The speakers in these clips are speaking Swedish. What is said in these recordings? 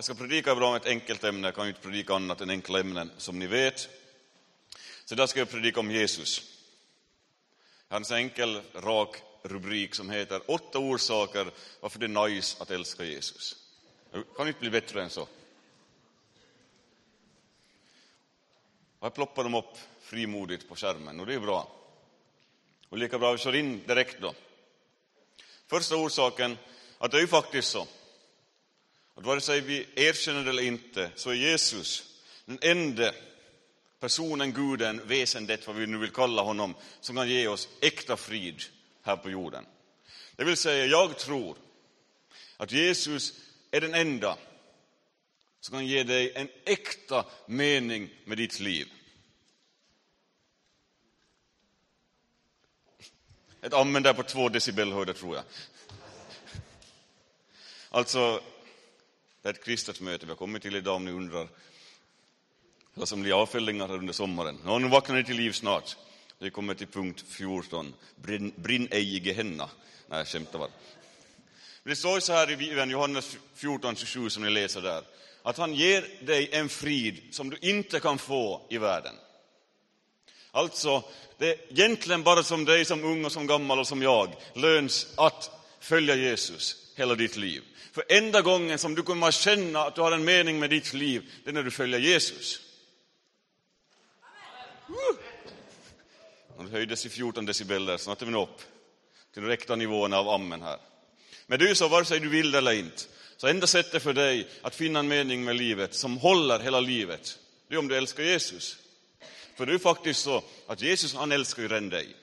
Jag ska predika bra om ett enkelt ämne. Jag kan ju inte predika annat än enkla ämnen som ni vet. Så där ska jag predika om Jesus. Jag har en så enkel, rak rubrik som heter 8 orsaker varför det är nice att älska Jesus. Det kan inte bli bättre än så. Jag ploppar dem upp frimodigt på skärmen och det är bra. Och lika bra vi kör in direkt då. Första orsaken, att det är ju faktiskt så. Att vare sig vi erkänner det eller inte, så är Jesus den enda personen, guden, väsendet, vad vi nu vill kalla honom, som kan ge oss äkta frid här på jorden. Det vill säga, jag tror att Jesus är den enda som kan ge dig en äkta mening med ditt liv. Ett amen där på 2 decibel hörde, tror jag. Alltså, det är ett kristet möte vi har kommit till idag, om ni undrar. Eller som blir avfällningar här under sommaren. Nu vaknar ni till liv snart. Vi kommer till punkt 14. Brinn ej i Gehenna. Nej, jag skämtar bara. Det står så här i Johannes 14:27 som ni läser där. Att han ger dig en frid som du inte kan få i världen. Alltså, det är egentligen bara som dig, som ung och som gammal och som jag, löns att följa Jesus hela ditt liv. För enda gången som du kommer att känna att du har en mening med ditt liv, det är när du följer Jesus. Det höjdes i 14 decibel där, snart är vi upp till räkta nivåerna av amen här. Men det är ju så, vare sig du vill eller inte, så enda sättet för dig att finna en mening med livet som håller hela livet, det är om du älskar Jesus. För det är ju faktiskt så att Jesus, han älskar ju redan dig.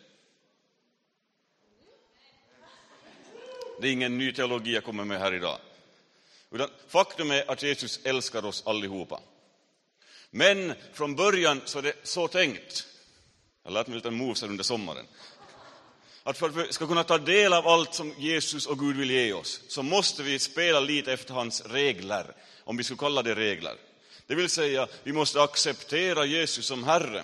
Det är ingen ny teologi jag kommer med här idag. Utan faktum är att Jesus älskar oss allihopa. Men från början så är det så tänkt. Jag lät mig lite mos under sommaren. Att för att vi ska kunna ta del av allt som Jesus och Gud vill ge oss, så måste vi spela lite efter hans regler. Om vi skulle kalla det regler. Det vill säga, vi måste acceptera Jesus som Herre.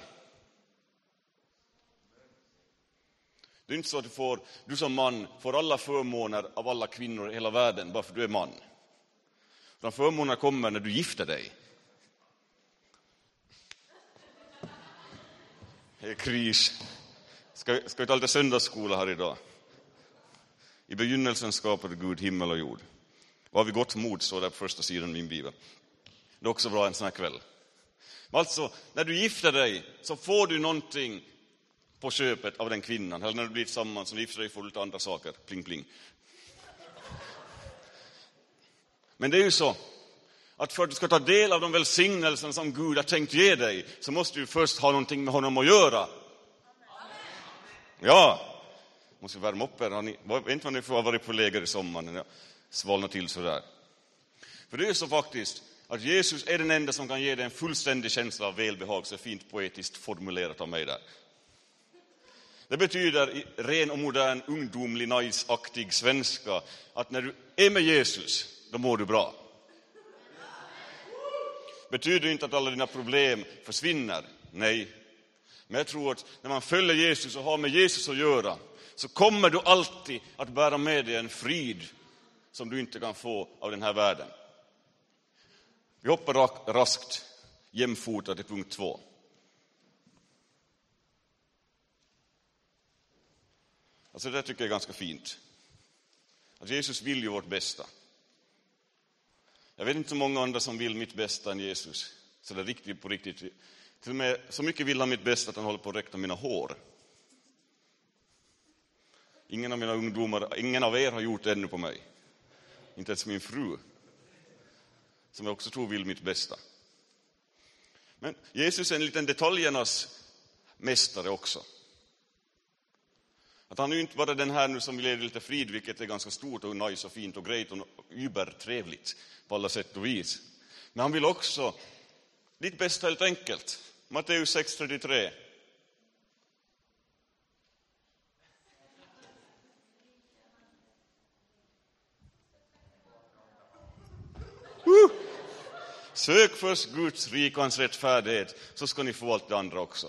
Det är inte så att du som man får alla förmåner av alla kvinnor i hela världen bara för du är man. De förmånerna kommer när du gifter dig. Det är kris. Ska vi ta lite söndagsskola här idag? I begynnelsen skapade Gud himmel och jord. Vad har vi gott mod, så där på första sidan i min bibel. Det är också bra en sån här kväll. Alltså, när du gifter dig så får du någonting på köpet av den kvinnan. Eller när du blir tillsammans och gifter dig får du lite andra saker. Pling, pling. Men det är ju så att för att du ska ta del av de välsignelser som Gud har tänkt ge dig, så måste du först ha någonting med honom att göra. Ja, måste värma upp er. Vet inte vad ni får ha varit på läger i sommaren. Jag svalnar till sådär. För det är så faktiskt att Jesus är den enda som kan ge dig en fullständig känsla av välbehag. Så fint poetiskt formulerat av mig där. Det betyder i ren och modern, ungdomlig, nice-aktig svenska att när du är med Jesus, då mår du bra. Betyder inte att alla dina problem försvinner. Nej. Men jag tror att när man följer Jesus och har med Jesus att göra, så kommer du alltid att bära med dig en frid som du inte kan få av den här världen. Vi hoppar raskt jämfota till punkt 2. Alltså det där tycker jag är ganska fint. Att Jesus vill ju vårt bästa. Jag vet inte så många andra som vill mitt bästa än Jesus. Så det är riktigt på riktigt. Till och med så mycket vill han mitt bästa att han håller på att räkna mina hår. Ingen av mina ungdomar, ingen av er har gjort det ännu på mig. Inte ens min fru. Som jag också tror vill mitt bästa. Men Jesus är en liten detaljernas mästare också. Att han är ju inte bara den här nu som vill ge lite frid, vilket är ganska stort och nice och fint och grejt och übertrevligt på alla sätt och vis. Men han vill också ditt bästa helt enkelt. Matteus 6:33. Sök först Guds rike och hans rättfärdighet, så ska ni få allt det andra också.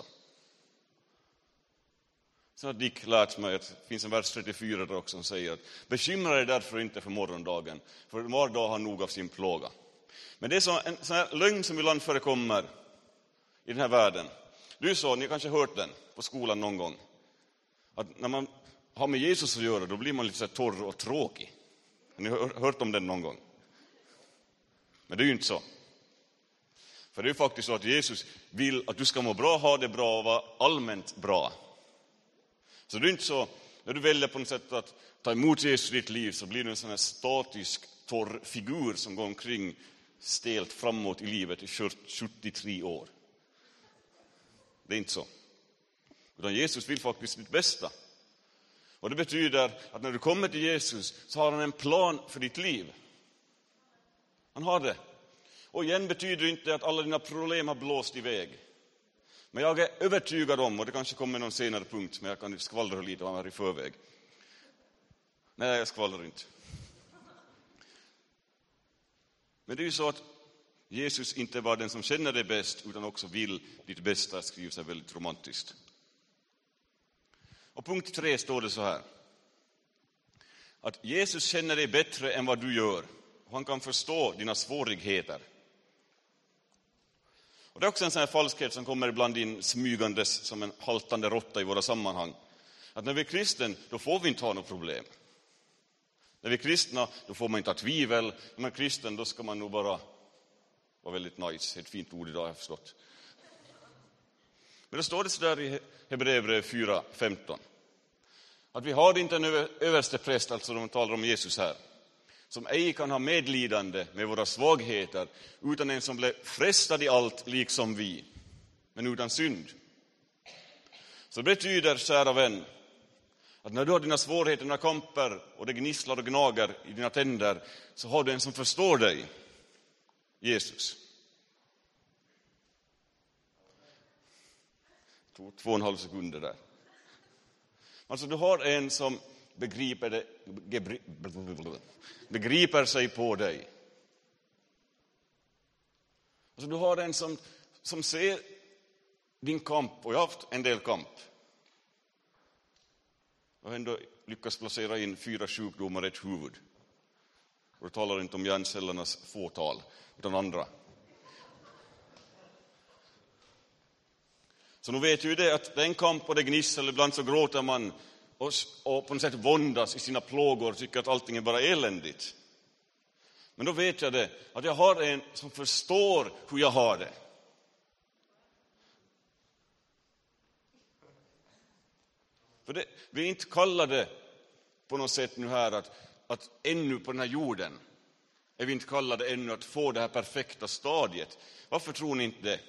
Så har Dick lärt mig att det finns en vers 34 där också som säger att bekymra dig därför inte för morgondagen, för var dag har nog av sin plåga. Men det är en sån här lögn som ibland förekommer i den här världen. Du sa, ni har kanske hört den på skolan någon gång, att när man har med Jesus att göra, då blir man lite så torr och tråkig. Har ni hört om den någon gång? Men det är ju inte så. För det är ju faktiskt så att Jesus vill att du ska må bra, ha det bra och vara allmänt bra. Så det är inte så, när du väljer på något sätt att ta emot Jesus i ditt liv, så blir du en sån här statisk, torr figur som går omkring stelt framåt i livet i 73 år. Det är inte så. Utan Jesus vill faktiskt ditt bästa. Och det betyder att när du kommer till Jesus så har han en plan för ditt liv. Han har det. Och igen betyder det inte att alla dina problem har blåst iväg. Men jag är övertygad om, och det kanske kommer någon senare punkt, men jag kan skvallra lite om här i förväg. Nej, jag skvallrar inte. Men det är ju så att Jesus inte var den som känner dig bäst, utan också vill ditt bästa, skriver sig väldigt romantiskt. Och punkt 3 står det så här. Att Jesus känner dig bättre än vad du gör. Och han kan förstå dina svårigheter. Och det är också en sån här falskhet som kommer ibland in smygandes som en haltande råtta i våra sammanhang. Att när vi är kristen, då får vi inte ha något problem. När vi är kristna, då får man inte ha tvivel. När man är kristen, då ska man nog bara vara väldigt nice. Ett fint ord idag, har jag förstått. Men då står det så där i Hebreerbrevet 4:15. Att vi har inte en överstepräst, alltså de talar om Jesus här, som ej kan ha medlidande med våra svagheter, utan en som blev frestad i allt liksom vi, men utan synd. Så det betyder, kära vän, att när du har dina svårigheter, dina kamper och det gnisslar och gnager i dina tänder, så har du en som förstår dig, Jesus. 2,5 sekunder där. Alltså du har en som begriper sig på dig. Alltså du har en som ser din kamp, och jag har haft en del kamp. Jag har ändå lyckats placera in 4 sjukdomar i ett huvud. Och då talar inte om hjärncellernas fåtal, utan andra. Så nu vet ju det att det är en kamp och det gnissel, ibland så gråter man och på något sätt våndas i sina plågor och tycker att allting är bara eländigt. Men då vet jag det, att jag har en som förstår hur jag har det. För vi är inte kallade på något sätt nu här att ännu på den här jorden är vi inte kallade ännu att få det här perfekta stadiet. Varför tror ni inte det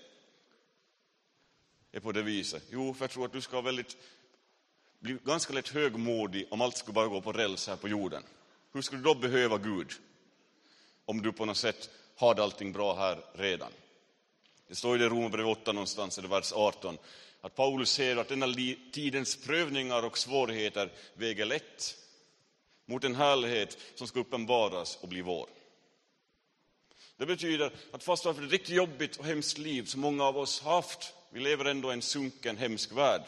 är på det viset? Jo, för jag tror att du ska bli ganska lätt högmodig om allt skulle bara gå på räls här på jorden. Hur skulle du då behöva Gud om du på något sätt hade allting bra här redan? Det står i det Romarbrevet 8 någonstans, i vers 18, att Paulus säger att denna tidens prövningar och svårigheter väger lätt mot en härlighet som ska uppenbaras och bli vår. Det betyder att fast det är ett riktigt jobbigt och hemskt liv som många av oss haft, vi lever ändå i en sunken, hemsk värld,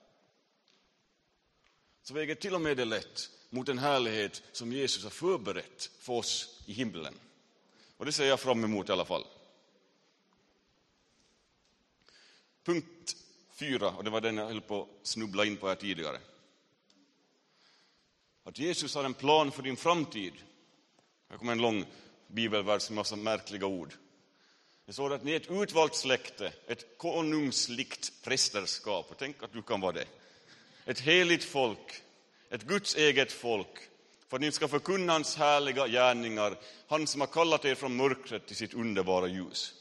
så väger till och med det lätt mot en härlighet som Jesus har förberett för oss i himlen. Och det ser jag fram emot i alla fall. Punkt 4, och det var den jag höll på att snubbla in på här tidigare. Att Jesus har en plan för din framtid. Här kommer en lång bibelvers med massa märkliga ord. Det står att ni är ett utvalt släkte, ett konungslikt prästerskap. Och tänk att du kan vara det. Ett heligt folk, ett Guds eget folk, för att ni ska förkunna hans härliga gärningar, han som har kallat er från mörkret till sitt underbara ljus.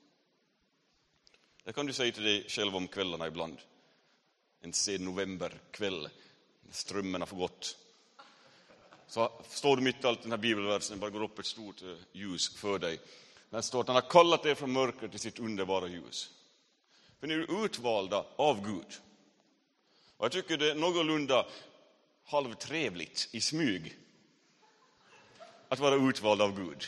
Det kan du säga till dig själv om kvällarna ibland. En sen novemberkväll, strömmen har förgått. Så står du mitt i allt den här bibelversen, bara går upp ett stort ljus för dig. Där står att han har kallat er från mörkret till sitt underbara ljus. För ni är utvalda av Gud. Och jag tycker det är någorlunda halvtrevligt i smyg att vara utvald av Gud.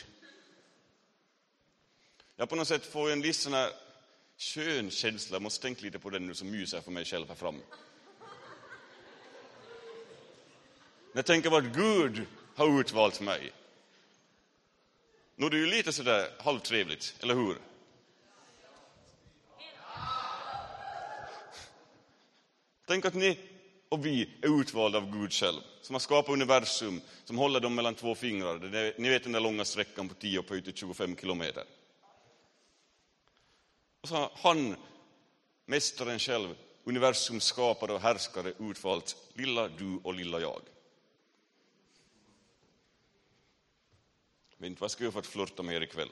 Jag på något sätt får en lite sån här skön känsla. Jag måste tänka lite på den nu som myser för mig själv här framme. När jag tänker på att Gud har utvalt mig. Nu är det ju lite sådär halvtrevligt, eller hur? Tänk att ni och vi är utvalda av Gud själv, som har skapat universum, som håller dem mellan två fingrar. Ni vet den där långa sträckan på 10 upphöjt till 25 kilometer. Och så har han, mästaren själv, universums skapare och härskare, utvalt lilla du och lilla jag. Men inte vad ska jag för att flirta med er ikväll?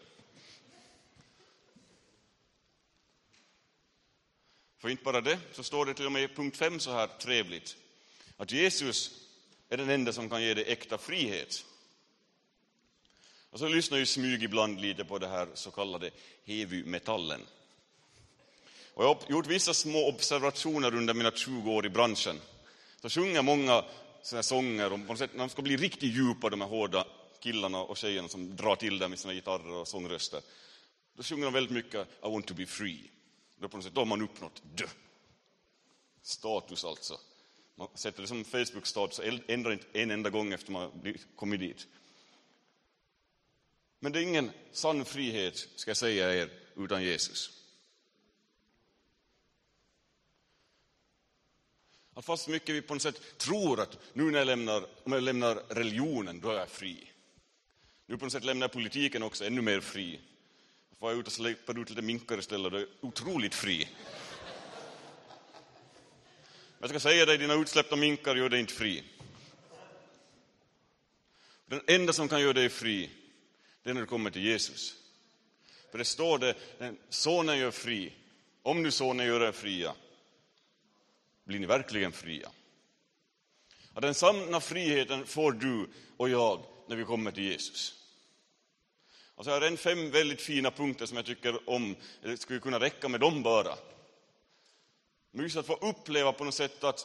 För inte bara det, så står det till och med i punkt 5 så här trevligt. Att Jesus är den enda som kan ge dig äkta frihet. Och så lyssnar jag i smyg ibland lite på det här så kallade heavy-metallen. Och jag har gjort vissa små observationer under mina 20 år i branschen. Så sjunger många såna sånger om på något sätt, när de ska bli riktigt djupa, de här hårda killarna och tjejerna som drar till dem med sina gitarrer och sångröster. Då sjunger de väldigt mycket I want to be free. Då på något sätt, då har man uppnått status alltså. Man sätter det som Facebook-status och ändrar inte en enda gång efter man kommit dit. Men det är ingen sann frihet, ska jag säga er, utan Jesus. Att fast mycket vi på något sätt tror att nu när om jag lämnar religionen, då är jag fri. Nu på något sätt lämnar jag politiken också ännu mer fri. Får jag ut och släppa ut lite minkar istället, då är jag otroligt fri. Jag ska säga dig, dina utsläppta minkar gör dig inte fri. Den enda som kan göra dig fri, det är när du kommer till Jesus. För det står det, sonen gör fri. Om nu sonen gör er fria, blir ni verkligen fria. Och den sanna friheten får du och jag när vi kommer till Jesus. Och så har jag 5 väldigt fina punkter som jag tycker om. Det skulle kunna räcka med dem bara. Men just att få uppleva på något sätt att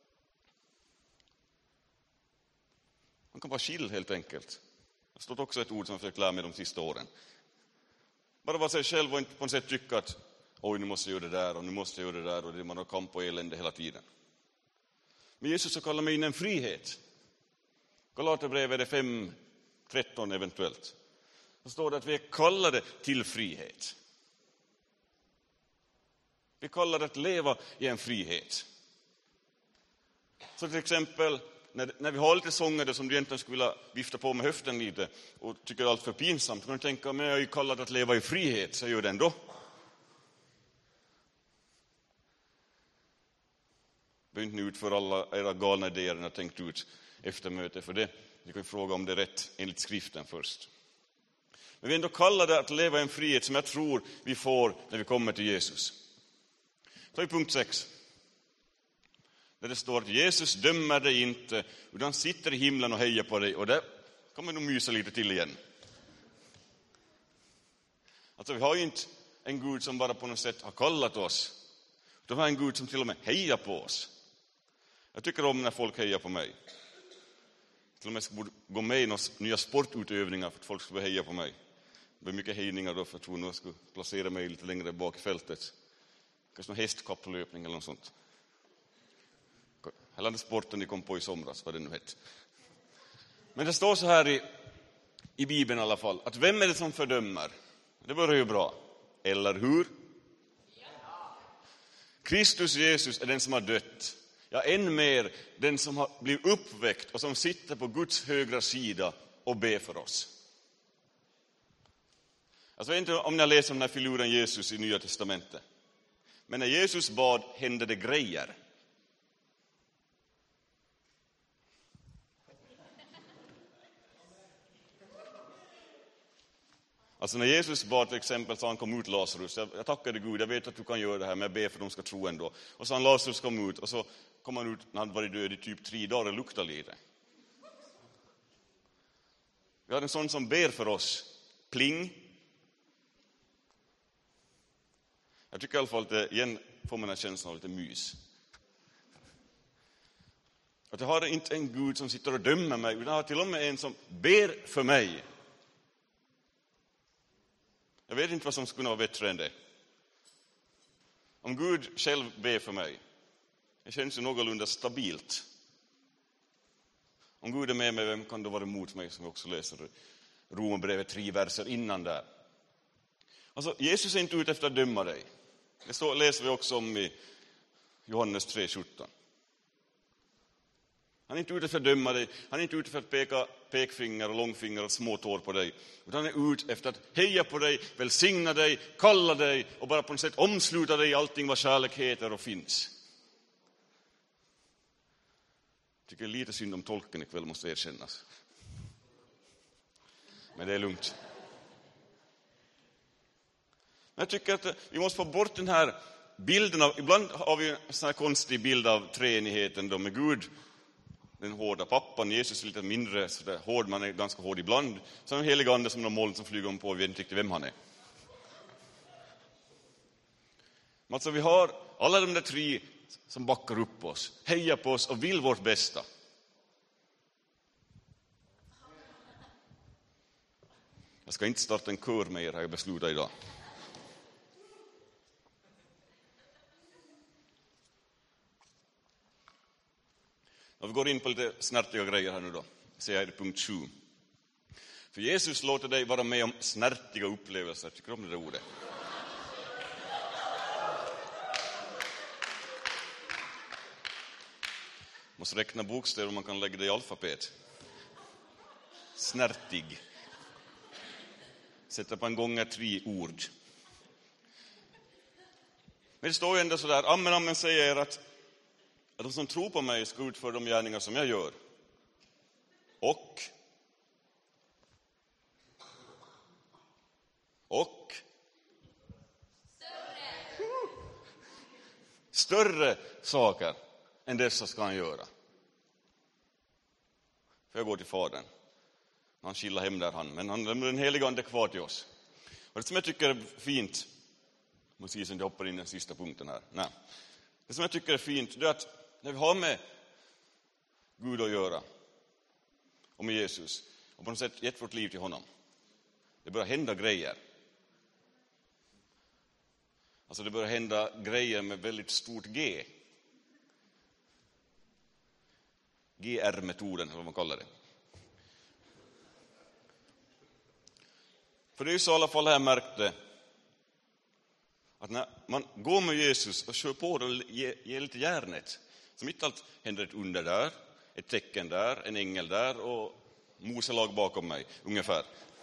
man kan vara chill helt enkelt. Det har stått också ett ord som jag försökt lära mig de sista åren. Bara vara sig själv och inte på något sätt tycka att oj, nu måste jag göra det där och nu måste jag göra det där och det man har kamp och elände hela tiden. Men Jesus så kallar mig in en frihet. Galaterbrevet är 5:13 eventuellt. Så står det att vi är kallade till frihet. Vi är kallade att leva i en frihet. Så till exempel när vi har lite sånger som du egentligen skulle vilja vifta på med höften lite och tycker det är allt för pinsamt, kan du tänka, men jag är ju kallad att leva i frihet, så jag gör det ändå. Behöver inte ut för alla era galna idéer när jag tänkt ut efter mötet för det. Vi kan ju fråga om det är rätt enligt skriften först. Men vi är ändå kallade att leva i en frihet som jag tror vi får när vi kommer till Jesus. Så i punkt 6. Där det står att Jesus dömer dig inte, utan sitter i himlen och hejar på dig. Och där kommer nog mysa lite till igen. Alltså vi har ju inte en Gud som bara på något sätt har kallat oss. Utan vi har en Gud som till och med hejar på oss. Jag tycker om när folk hejar på mig. Till och med ska gå med i några nya sportutövningar för att folk ska heja på mig. Det blir mycket hejningar då för att jag ska placera mig lite längre bak i fältet. Kanske någon hästkapplöpning eller något sånt. Eller den sporten ni kom på i somras, vad det nu heter. Men det står så här i Bibeln i alla fall, att vem är det som fördömer? Det börjar ju bra. Eller hur? Kristus Jesus är den som har dött. Ja, än mer den som har blivit uppväckt och som sitter på Guds högra sida och ber för oss. Alltså, jag vet inte om ni har läst om den här filuren Jesus i Nya testamentet. Men när Jesus bad hände det grejer. Alltså när Jesus bad till exempel så han kom ut Lazarus. Jag tackade Gud, jag vet att du kan göra det här, men jag ber för att de ska tro ändå. Och så han Lazarus kom ut och så kom han ut när han varit död i typ 3 dagar och luktade lite. Vi har en sån som ber för oss. Pling. Jag tycker i alla fall att det igen får man en känsla av lite mys. Att jag har inte en Gud som sitter och dömer mig, utan jag har till och med en som ber för mig. Jag vet inte vad som skulle vara bättre än det. Om Gud själv ber för mig, det känns ju någorlunda stabilt. Om Gud är med mig, vem kan då vara emot mig, som vi också läser Romarbrevet 3 verser innan där. Alltså, Jesus är inte ute efter att döma dig. Det läser vi också om i Johannes 3:17. Han är inte ute för att döma dig. Han är inte ute för att peka pekfinger och långfinger och småtår på dig. Utan han är ute efter att heja på dig, välsigna dig, kalla dig och bara på något sätt omsluta dig i allting vad kärlek heter och finns. Jag tycker lite synd om tolken ikväll, måste erkännas. Men det är lugnt. Men jag tycker att vi måste få bort den här bilden av, ibland har vi en sån här konstig bild av treenigheten då med Gud, den hårda pappan, Jesus är lite mindre så där hård, man är ganska hård ibland. Så är en helig ande som de moln som flyger om på, vi vet inte riktigt vem han är. Men alltså vi har alla de där tre som backar upp oss, hejar på oss och vill vårt bästa. Jag ska inte starta en kör med er, har jag beslutat idag. Och vi går in på lite snärtiga grejer här nu då. Så jag är i punkt 7. För Jesus låter dig vara med om snärtiga upplevelser. Tycker du om det där ordet? Måste räkna bokstäver om man kan lägga det i alfabet. Snärtig. Sätta på en gånger 3 ord. Men det står ju ändå sådär, amen, amen säger att de som tror på mig ska utföra de gärningar som jag gör. Och större saker än dessa ska han göra. För jag går till Fadern. Han skillar hem där han. Men han lämnar den heliga ande kvar till oss. Och det som jag tycker är fint. Måste jag hoppar in i den sista punkten här. Nej. Det som jag tycker är fint är att när vi har med Gud att göra. Och med Jesus. Och på något sätt gett vårt liv till honom. Det börjar hända grejer. Alltså det börjar hända grejer med väldigt stort G. GR-metoden, eller vad man kallar det. För det är ju så i alla fall här märkte att när man går med Jesus och kör på och ger lite järnet, så mitt allt händer ett under där, ett tecken där, en ängel där och Moselag bakom mig, ungefär.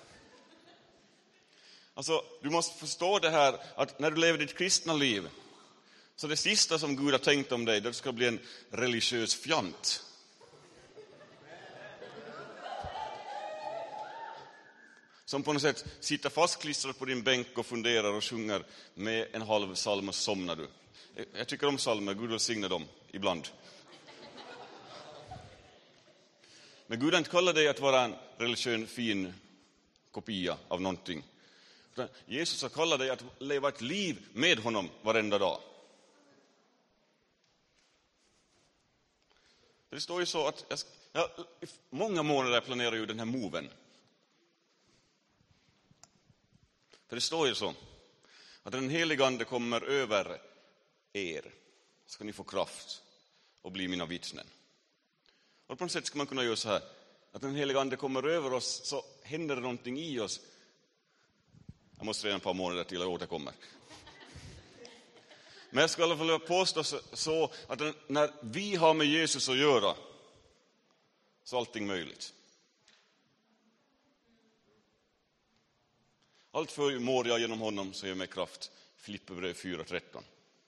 Alltså, du måste förstå det här att när du lever ditt kristna liv så det sista som Gud har tänkt om dig, det ska bli en religiös fjant. Som på något sätt sitter fastklistrad på din bänk och funderar och sjunger med en halv psalm och somnar du. Jag tycker om psalmer, Gud välsignar dem ibland. Men Gud har inte kallat dig att vara en religiös fin kopia av någonting. Jesus har kallat dig att leva ett liv med honom varenda dag. Det står ju så att i många månader planerar ju den här moven. För det står ju så att den heliga ande kommer över er. Ska ni få kraft och bli mina vittnen. Och på något sätt ska man kunna göra så här. Att den heliga ande kommer över oss så händer det någonting i oss. Jag måste redan ett par månader till jag återkommer. Men jag ska i alla fall påstå så att när vi har med Jesus att göra så är allting möjligt. Allt förmår jag genom honom så ger mig kraft. Filipperbrevet 4:13.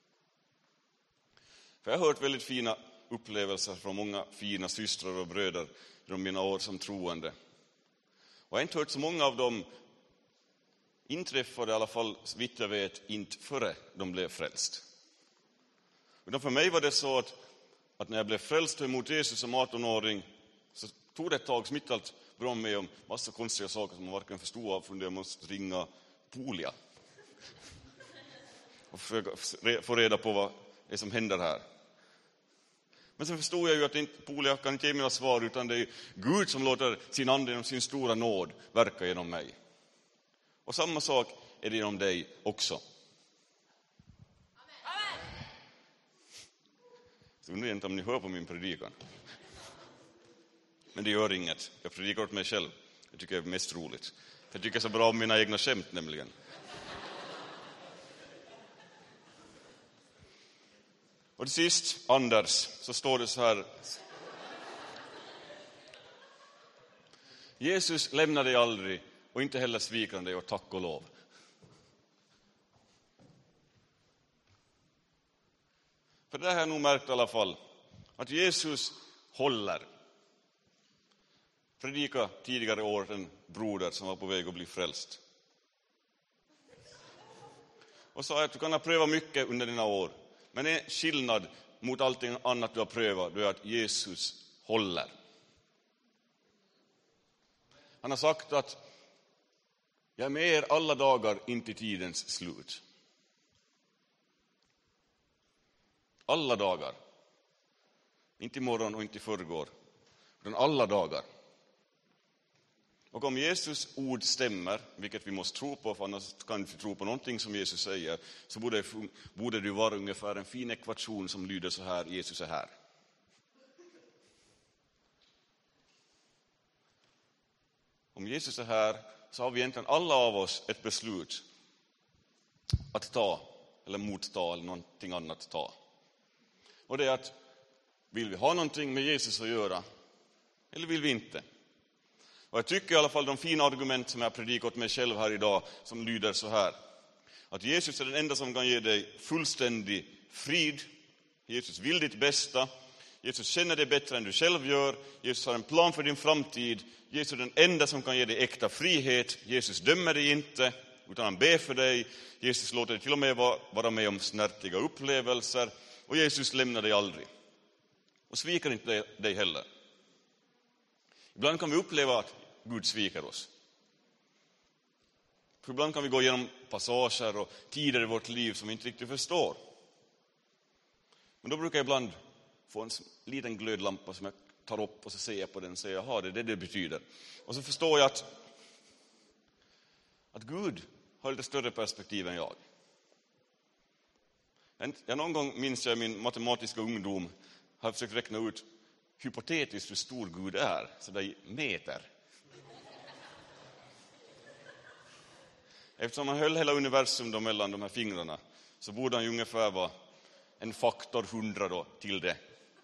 För jag har hört väldigt fina upplevelser från många fina systrar och bröder genom mina år som troende. Och jag har inte hört så många av dem inträffade i alla fall, vitt jag vet, inte före de blev frälst. Utan för mig var det så att när jag blev frälst emot Jesus som 18-åring så tog det ett tag smitt allt bra med om massa konstiga saker som man varken förstod av, för jag måste ringa Polia och försöka få reda på vad det är som händer här. Men så förstod jag ju att Polia kan inte ge mig några svar, utan det är Gud som låter sin ande genom sin stora nåd verka genom mig. Och samma sak är det genom dig också. Amen. Så undrar inte om ni hör på min predikan. Men det gör inget. Jag predikar åt mig själv. Det tycker jag är mest roligt. För jag tycker så bra om mina egna skämt nämligen. Och till sist, Anders, så står det så här. Jesus lämnar dig aldrig och inte heller sviker han dig, och tack och lov. För det här har jag nog märkt i alla fall, att Jesus håller. Predika tidigare år en broder som var på väg att bli frälst. Och sa att du kan ha prövat mycket under dina år. Men en skillnad mot allting annat du har prövat, det är att Jesus håller. Han har sagt att jag är med er alla dagar in till tidens slut. Alla dagar. Inte imorgon och inte förrgår. Utan alla dagar. Och om Jesus ord stämmer, vilket vi måste tro på, för annars kan vi inte tro på någonting som Jesus säger, så borde det vara ungefär en fin ekvation som lyder så här: Jesus är här. Om Jesus är här så har vi egentligen alla av oss ett beslut att ta, eller motta, eller någonting annat ta. Och det är att, vill vi ha någonting med Jesus att göra, eller vill vi inte? Och jag tycker i alla fall de fina argument som jag predikat mig själv här idag, som lyder så här: att Jesus är den enda som kan ge dig fullständig frid. Jesus vill ditt bästa. Jesus känner dig bättre än du själv gör. Jesus har en plan för din framtid. Jesus är den enda som kan ge dig äkta frihet. Jesus dömer dig inte, utan han ber för dig. Jesus låter dig till och med vara med om snärtiga upplevelser. Och Jesus lämnar dig aldrig. Och sviker inte dig heller. Ibland kan vi uppleva att Gud sviker oss. För ibland kan vi gå igenom passager och tider i vårt liv som vi inte riktigt förstår. Men då brukar jag ibland få en liten glödlampa som jag tar upp, och så ser jag på den och säger, jaha, det är det betyder. Och så förstår jag att Gud har lite större perspektiv än jag. Någon gång minns jag i min matematiska ungdom har försökt räkna ut hypotetiskt hur stor Gud är, så där i meter. Eftersom han höll hela universum då mellan de här fingrarna, så borde han ju ungefär vara en faktor 100 då till det.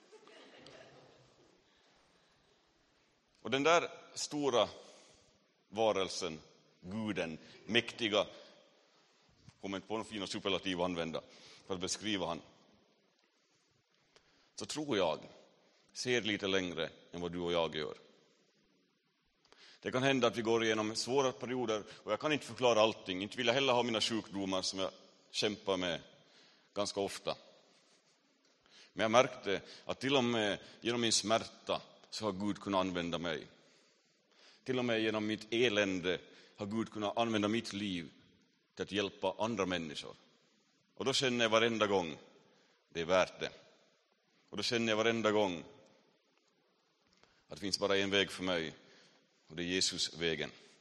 Och den där stora varelsen, Guden, mäktiga, kommer inte på någon fina superlativ att använda för att beskriva han, så tror jag ser lite längre än vad du och jag gör. Det kan hända att vi går igenom svåra perioder, och jag kan inte förklara allting. Inte vill jag heller ha mina sjukdomar som jag kämpar med ganska ofta. Men jag märkte att till och med genom min smärta så har Gud kunnat använda mig. Till och med genom mitt elände har Gud kunnat använda mitt liv till att hjälpa andra människor. Och då känner jag varenda gång, det är värt det. Och då känner jag varenda gång att det finns bara en väg för mig, och det är Jesus vägen.